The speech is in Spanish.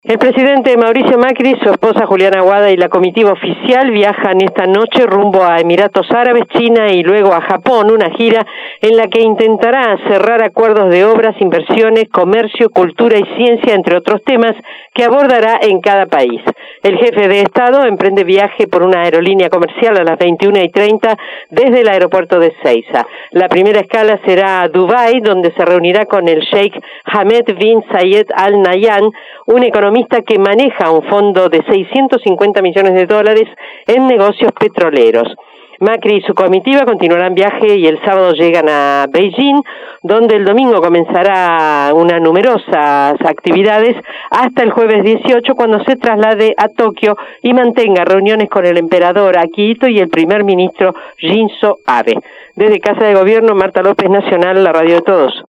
El presidente Mauricio Macri, su esposa Juliana Aguada y la comitiva oficial viajan esta noche rumbo a Emiratos Árabes, China y luego a Japón, una gira en la que intentará cerrar acuerdos de obras, inversiones, comercio, cultura y ciencia, entre otros temas, que abordará en cada país. El jefe de Estado emprende viaje por una aerolínea comercial a las 21:30 desde el aeropuerto de Ezeiza. La primera escala será Dubái, donde se reunirá con el Sheikh Hamad bin Zayed Al Nahyan, un economista que maneja un fondo de $650 millones en negocios petroleros. Macri y su comitiva continuarán viaje y el sábado llegan a Beijing, donde el domingo comenzará unas numerosas actividades hasta el jueves 18, cuando se traslade a Tokio y mantenga reuniones con el emperador Akihito y el primer ministro Shinzo Abe. Desde Casa de Gobierno, Marta López, Nacional, la radio de todos.